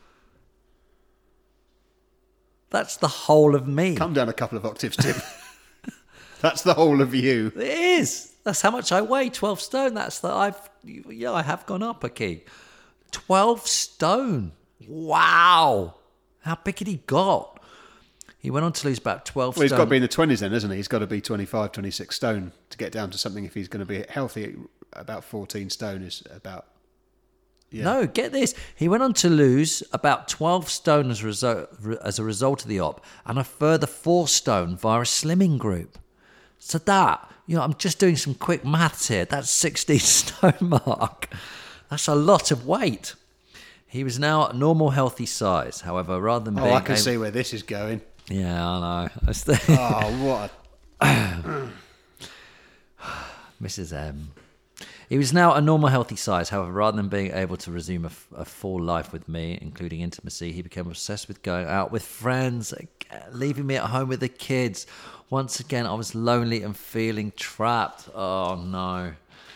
That's the whole of me. Come down a couple of octaves, Tim. That's the whole of you. It is. That's how much I weigh. Twelve stone. That's the I've yeah. I have gone up a key. Twelve stone. Wow. How big had he got? He went on to lose about twelve. Well, he's stone. got to be in the twenties then, hasn't he? He's got to be twenty-five, twenty-six stone to get down to something. If he's going to be healthy, about fourteen stone is about. Yeah. No, get this. He went on to lose about twelve stone as a result, as a result of the op, and a further four stone via a slimming group. So that, you know, I'm just doing some quick maths here. That's sixteen stone, Mark. That's a lot of weight. He was now a normal, healthy size. However, rather than oh, being... I can able... see where this is going. Yeah, I know. That's the... Oh, what a... Missus M. He was now a normal, healthy size. However, rather than being able to resume a, a full life with me, including intimacy, he became obsessed with going out with friends, leaving me at home with the kids. Once again, I was lonely and feeling trapped. Oh, no.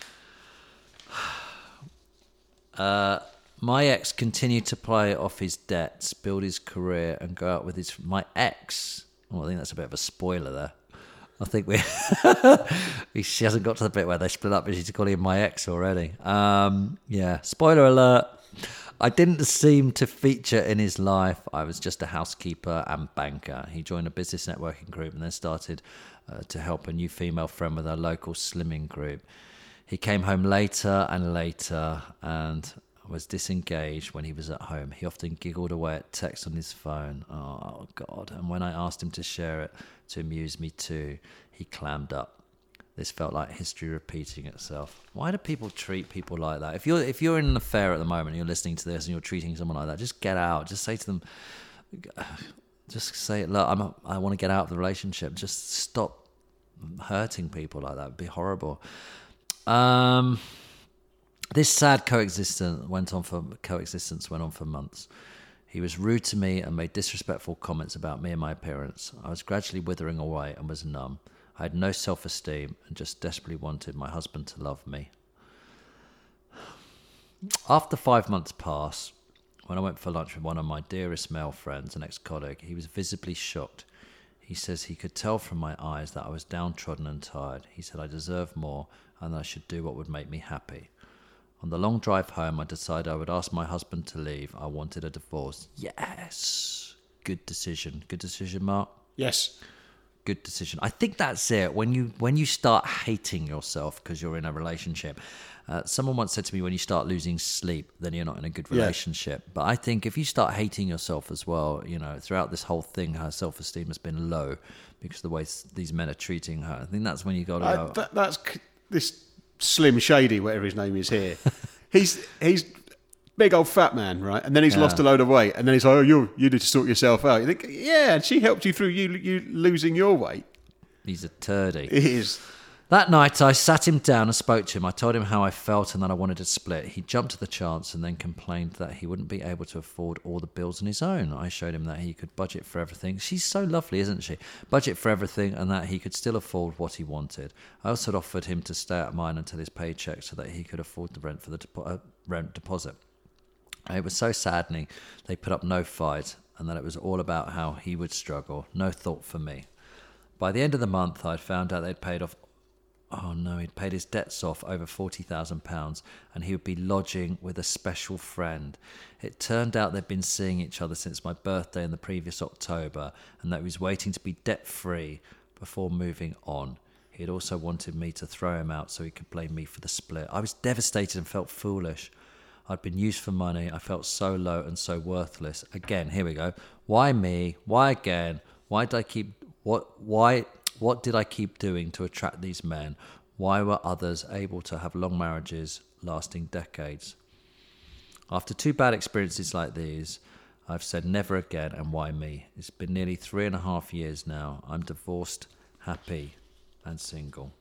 Uh, my ex continued to play off his debts, build his career, and go out with his... My ex... Well, I think that's a bit of a spoiler there. I think we... she hasn't got to the bit where they split up, but she's calling him my ex already. Um, yeah, spoiler alert. I didn't seem to feature in his life. I was just a housekeeper and banker. He joined a business networking group and then started uh, to help a new female friend with a local slimming group. He came home later and later and was disengaged when he was at home. He often giggled away at texts on his phone. Oh, God. And when I asked him to share it to amuse me too, he clammed up. This felt like history repeating itself. Why do people treat people like that? If you're if you're in an affair at the moment and you're listening to this and you're treating someone like that, just get out. Just say to them, just say, look, I'm a, I want to get out of the relationship. Just stop hurting people like that. It'd be horrible. Um, this sad coexistence went on for coexistence went on for months. He was rude to me and made disrespectful comments about me and my appearance. I was gradually withering away and was numb. I had no self-esteem and just desperately wanted my husband to love me. After five months passed, when I went for lunch with one of my dearest male friends, an ex-colleague, he was visibly shocked. He says he could tell from my eyes that I was downtrodden and tired. He said I deserved more and that I should do what would make me happy. On the long drive home, I decided I would ask my husband to leave. I wanted a divorce. Yes. Good decision. Good decision, Mark? Yes. Good decision. I think that's it. When you when you start hating yourself because you're in a relationship, uh, someone once said to me, when you start losing sleep, then you're not in a good relationship. Yeah. But I think if you start hating yourself as well, you know, throughout this whole thing, her self-esteem has been low because of the way these men are treating her. I think that's when you got to uh, go. That, that's this Slim Shady, whatever his name is here. he's he's big old fat man, right? And then he's yeah. lost a load of weight, and then he's like, "Oh, you you need to sort yourself out." You think, yeah, and she helped you through you you losing your weight. He's a turdy. He is. That night, I sat him down and spoke to him. I told him how I felt and that I wanted to split. He jumped at the chance and then complained that he wouldn't be able to afford all the bills on his own. I showed him that he could budget for everything. She's so lovely, isn't she? Budget for everything and that he could still afford what he wanted. I also offered him to stay at mine until his paycheck so that he could afford the rent for the depo- uh, rent deposit. It was so saddening. They put up no fight and that it was all about how he would struggle. No thought for me. By the end of the month, I'd found out they'd paid off Oh no, he'd paid his debts off over forty thousand pounds and he would be lodging with a special friend. It turned out they'd been seeing each other since my birthday in the previous October and that he was waiting to be debt-free before moving on. He had also wanted me to throw him out so he could blame me for the split. I was devastated and felt foolish. I'd been used for money. I felt so low and so worthless. Again, here we go. Why me? Why again? Why did I keep... What? Why... What did I keep doing to attract these men? Why were others able to have long marriages lasting decades? After two bad experiences like these, I've said never again, and why me? It's been nearly three and a half years now. I'm divorced, happy, and single.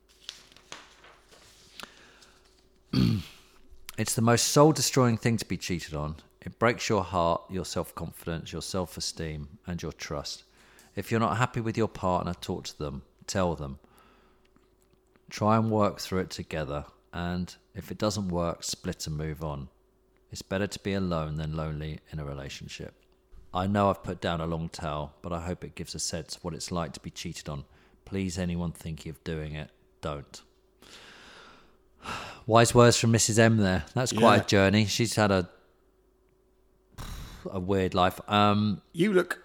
It's the most soul-destroying thing to be cheated on. It breaks your heart, your self-confidence, your self-esteem, and your trust. If you're not happy with your partner, talk to them, tell them. Try and work through it together, and if it doesn't work, split and move on. It's better to be alone than lonely in a relationship. I know I've put down a long tale, but I hope it gives a sense of what it's like to be cheated on. Please, anyone thinking of doing it, don't. Wise words from Missus M there. That's quite Yeah. a journey. She's had a a weird life. Um... You look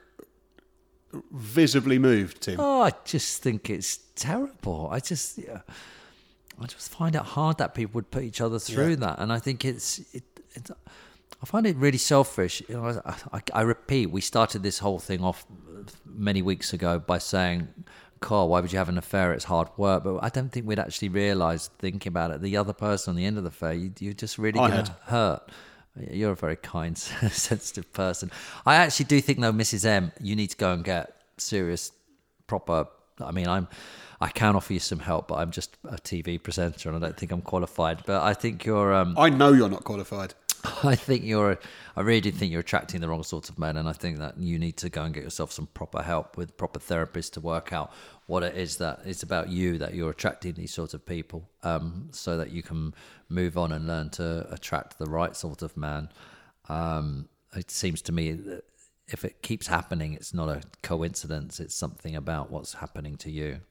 visibly moved, Tim. Oh, I just think it's terrible. I just, yeah, I just find it hard that people would put each other through Yeah. that, and I think it's, it, it's, I find it really selfish. You know, I, I, I repeat, we started this whole thing off many weeks ago by saying, "Carl, why would you have an affair? It's hard work." But I don't think we'd actually realised, thinking about it, the other person on the end of the affair, you, you're just really I going to had. hurt. You're a very kind, sensitive person. I actually do think, though, Missus M, you need to go and get serious, proper. I mean, I'm, I can offer you some help, but I'm just a T V presenter, and I don't think I'm qualified. But I think you're. Um, I know you're not qualified. I think you're. I really do think you're attracting the wrong sorts of men, and I think that you need to go and get yourself some proper help with proper therapists to work out what it is that it's about you that you're attracting these sorts of people, um, so that you can move on and learn to attract the right sort of man. Um, it seems to me that if it keeps happening, it's not a coincidence. It's something about what's happening to you.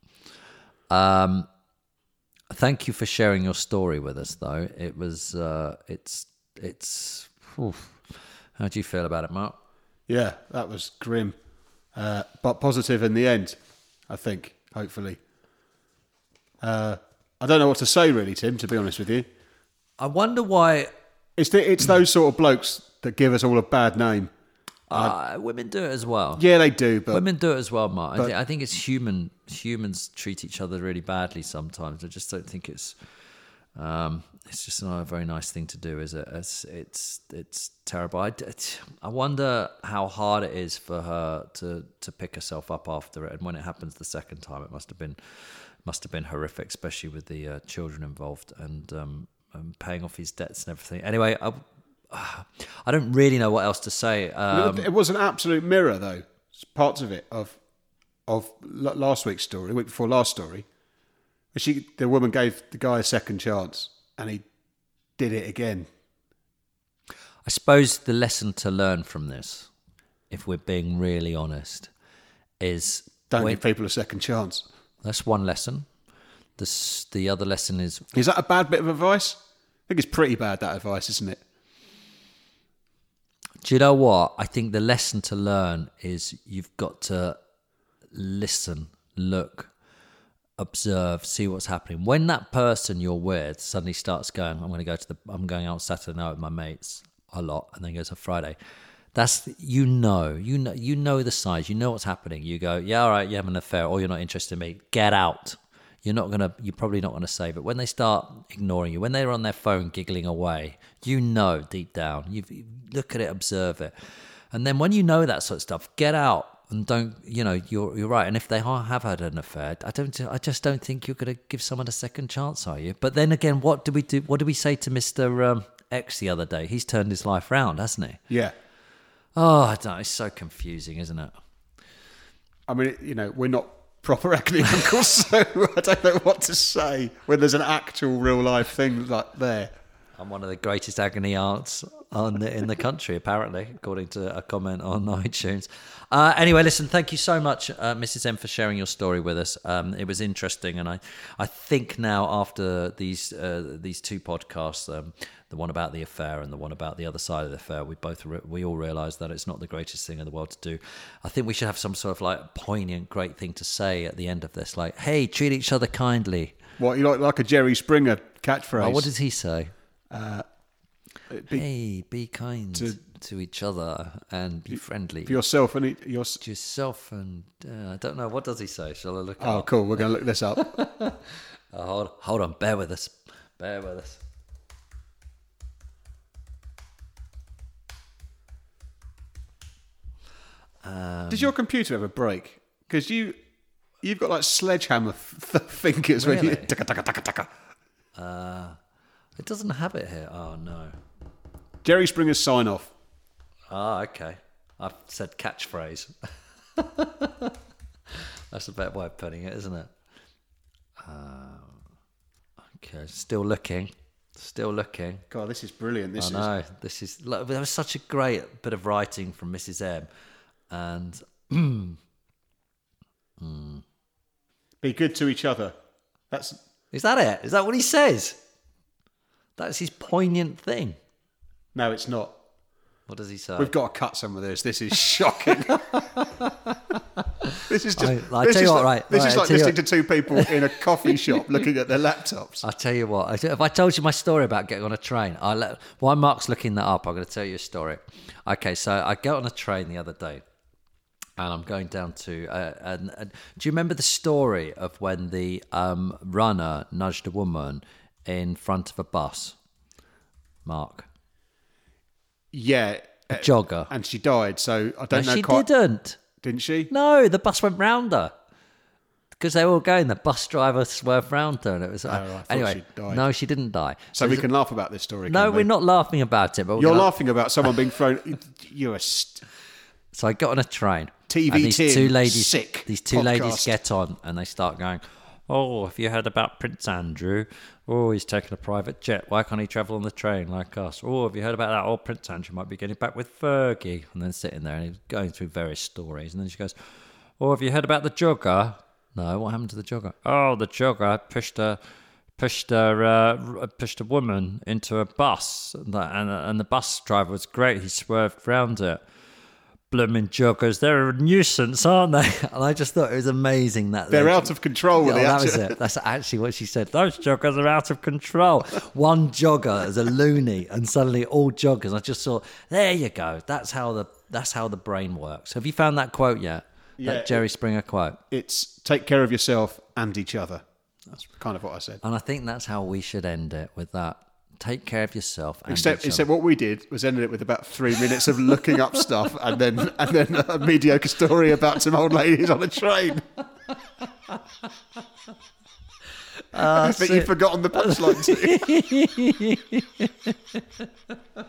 Um, thank you for sharing your story with us, though. It was. Uh, it's. It's. Oof. How do you feel about it, Mark? Yeah, that was grim, uh, but positive in the end, I think, hopefully. Uh, I don't know what to say, really, Tim, to be honest with you. I wonder why It's the, it's those sort of blokes that give us all a bad name. uh, women do it as well. Yeah, they do, but Women do it as well, Mark. I, but- thi- I think it's human. Humans treat each other really badly sometimes. I just don't think it's. Um, it's just not a very nice thing to do, is it? It's it's, it's terrible. I, it, I wonder how hard it is for her to, to pick herself up after it. And when it happens the second time, it must have been must have been horrific, especially with the uh, children involved and, um, and paying off his debts and everything. Anyway, I, I don't really know what else to say. Um, it was an absolute mirror, though. Parts of it of of l- last week's story, the week before last story. She, the woman gave the guy a second chance, and he did it again. I suppose the lesson to learn from this, if we're being really honest, is Don't when- give people a second chance. that's one lesson. The s- the other lesson is Is that a bad bit of advice? I think it's pretty bad, that advice, isn't it? do you know what? I think the lesson to learn is you've got to listen, look, observe, see what's happening. When that person you're with suddenly starts going, I'm going to go to the, I'm going out Saturday night with my mates a lot, and then goes on Friday. That's, you know, you know, you know the signs, you know what's happening. You go, yeah, all right, you have an affair, or you're not interested in me. Get out. You're not gonna, you're probably not gonna save it. When they start ignoring you, when they're on their phone giggling away, you know deep down. You've, you look at it, observe it, and then when you know that sort of stuff, get out. And don't, you know, you're you're right. And if they ha- have had an affair, I don't, I just don't think you're going to give someone a second chance, are you? But then again, what do we do? What do we say to Mister Um, X the other day? He's turned his life round, hasn't he? Yeah. Oh, I don't know. It's so confusing, isn't it? I mean, you know, we're not proper economicals, so I don't know what to say when there's an actual real life thing like there. I'm one of the greatest agony aunts on the, in the country, apparently, according to a comment on iTunes. Uh, anyway, listen, thank you so much, uh, Missus M, for sharing your story with us. Um, it was interesting, and I, I think now after these uh, these two podcasts, um, the one about the affair and the one about the other side of the affair, we both re- we all realise that it's not the greatest thing in the world to do. I think we should have some sort of like poignant, great thing to say at the end of this, like, "Hey, treat each other kindly." What, you like like a Jerry Springer catchphrase? Oh, what does he say? Uh, be, hey, be kind to, to each other and be friendly. For yourself and it, your... To yourself and... Uh, I don't know. What does he say? Shall I look it Oh, up? cool. We're going to look this up. oh, hold, hold on. Bear with us. Bear with us. Um, Does your computer ever break? Because you, you've got like sledgehammer f- fingers Really? when you... Taka, taka, taka, taka. uh, it doesn't have it here. Oh, no. Jerry Springer's sign off. Ah, okay. I've said catchphrase. That's a better way of putting it, isn't it? Uh, okay, still looking. Still looking. God, this is brilliant. This I is. know. This is. Look, there was such a great bit of writing from Missus M. And. mm, Be good to each other. That's. is that it? Is that what he says? That's his poignant thing. No, it's not. What does he say? We've got to cut some of this. This is shocking. This is just. I- I this tell is you like, what, right, This right, is I like tell you listening to two people in a coffee shop looking at their laptops. I'll tell you what. I- If I told you my story about getting on a train, I'll let, while Mark's looking that up, I'm going to tell you a story. Okay, so I got on a train the other day, and I'm going down to. Uh, and, and do you remember the story of when the um, runner nudged a woman in front of a bus? Mark, Yeah. a jogger. And she died, so I don't no, know she quite. didn't. Didn't she? No, the bus went round her. Because they were all going, the bus driver swerved round her, and it was. Oh, I thought anyway, she died. no, she didn't die. So we there's- can laugh about this story. No, can we? we're not laughing about it. But we're You're gonna- laughing about someone being thrown. You're a st- So I got on a train. T V and these Tim, two ladies, sick these two podcast. ladies get on and they start going, "Oh, have you heard about Prince Andrew? Oh, he's taking a private jet. Why can't he travel on the train like us? Oh, have you heard about that? Oh, Prince Andrew might be getting back with Fergie." And then sitting there and he's going through various stories. And then she goes, "Oh, have you heard about the jogger?" "No, what happened to the jogger?" "Oh, the jogger pushed a pushed a uh, pushed a woman into a bus, and the, and, and the bus driver was great. He swerved round it." Blooming joggers, they're a nuisance, aren't they? And I just thought it was amazing that They're they- out of control with Yeah, the that was action. it. That's actually what she said. Those joggers are out of control. One jogger is a loony, and suddenly all joggers. I just thought, there you go. That's how the that's how the brain works. Have you found that quote yet? Yeah, that Jerry Springer quote. It's take care of yourself and each other. That's kind of what I said. And I think that's how we should end it, with that. Take care of yourself. And Except, each except other. what we did was ended it with about three minutes of looking up stuff, and then and then a mediocre story about some old ladies on a train. I think you've forgotten the punchline too.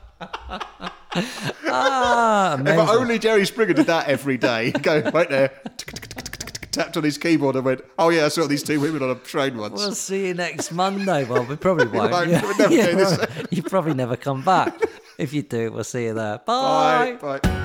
Ah, If amazing. only Jerry Springer did that every day. Go right there, tapped on his keyboard and went, "Oh yeah, I saw these two women on a train once." We'll see you next Monday. Well, we probably won't. won't. Yeah. We'll never Yeah, do this. well, you probably never come back. If you do, we'll see you there. Bye. Bye. Bye.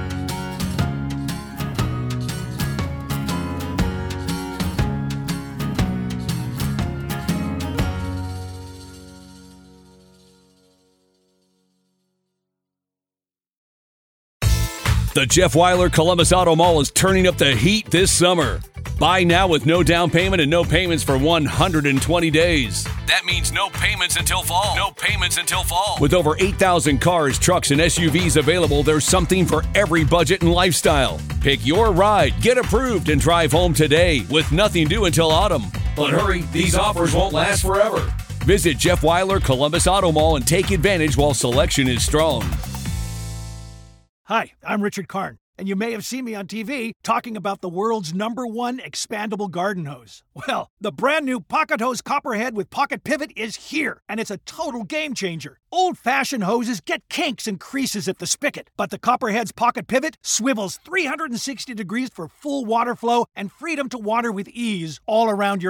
The Jeff Weiler Columbus Auto Mall is turning up the heat this summer. Buy now with no down payment and no payments for one hundred twenty days. That means no payments until fall. No payments until fall. With over eight thousand cars, trucks, and S U Vs available, there's something for every budget and lifestyle. Pick your ride, get approved, and drive home today with nothing due until autumn. But hurry, these offers won't last forever. Visit Jeff Weiler Columbus Auto Mall and take advantage while selection is strong. Hi, I'm Richard Karn, and you may have seen me on T V talking about the world's number one expandable garden hose. Well, the brand new Pocket Hose Copperhead with Pocket Pivot is here, and it's a total game changer. Old-fashioned hoses get kinks and creases at the spigot, but the Copperhead's Pocket Pivot swivels three hundred sixty degrees for full water flow and freedom to water with ease all around your home.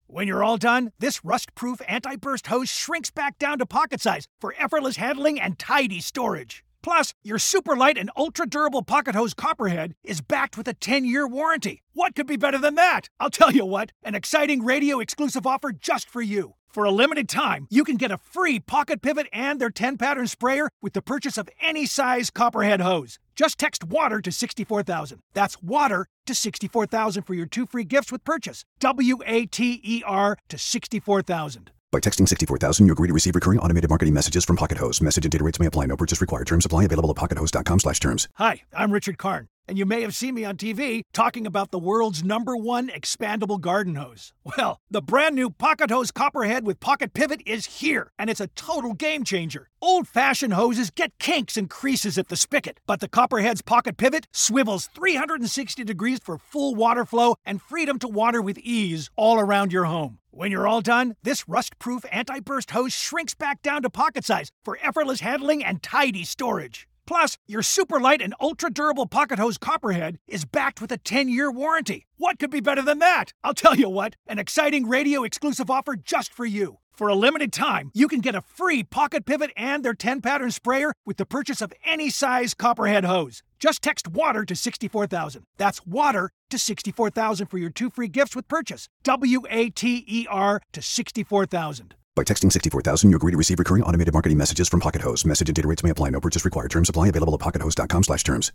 When you're all done, this rust-proof anti-burst hose shrinks back down to pocket size for effortless handling and tidy storage. Plus, your super light and ultra-durable pocket hose Copperhead is backed with a ten-year warranty. What could be better than that? I'll tell you what, an exciting radio-exclusive offer just for you. For a limited time, you can get a free pocket pivot and their ten-pattern sprayer with the purchase of any size Copperhead hose. Just text WATER to sixty-four thousand. That's WATER to sixty-four thousand for your two free gifts with purchase. W A T E R to sixty-four thousand. By texting sixty-four thousand, you agree to receive recurring automated marketing messages from Pocket Hose. Message and data rates may apply. No purchase required. Terms apply. Available at pockethose.com slash terms. Hi, I'm Richard Karn, and you may have seen me on T V talking about the world's number one expandable garden hose. Well, the brand new Pocket Hose Copperhead with Pocket Pivot is here, and it's a total game changer. Old-fashioned hoses get kinks and creases at the spigot, but the Copperhead's Pocket Pivot swivels three hundred sixty degrees for full water flow and freedom to water with ease all around your home. When you're all done, this rust-proof anti-burst hose shrinks back down to pocket size for effortless handling and tidy storage. Plus, your super light and ultra-durable pocket hose Copperhead is backed with a ten-year warranty. What could be better than that? I'll tell you what, an exciting radio-exclusive offer just for you. For a limited time, you can get a free pocket pivot and their ten-pattern sprayer with the purchase of any size Copperhead hose. Just text WATER to sixty-four thousand. That's WATER to sixty-four thousand for your two free gifts with purchase. W A T E R to sixty-four thousand. By texting sixty-four thousand, you agree to receive recurring automated marketing messages from Pocket Hose. Message and data rates may apply. No purchase required. Terms apply. Available at pockethose.com slash terms.